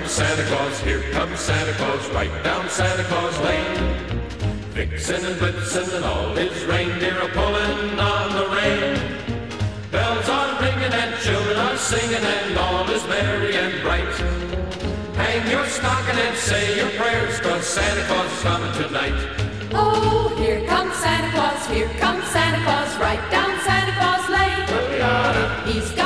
comes Santa Claus, here comes Santa Claus, right down Santa Claus Lane. Vixen and Blitzen and all his reindeer are pulling on the rein. Bells are ringing and children are singing and all is merry and bright. Hang your stocking and say your prayers, 'cause Santa Claus is coming tonight. Oh, here comes Santa Claus, right down Santa Claus Lane. He's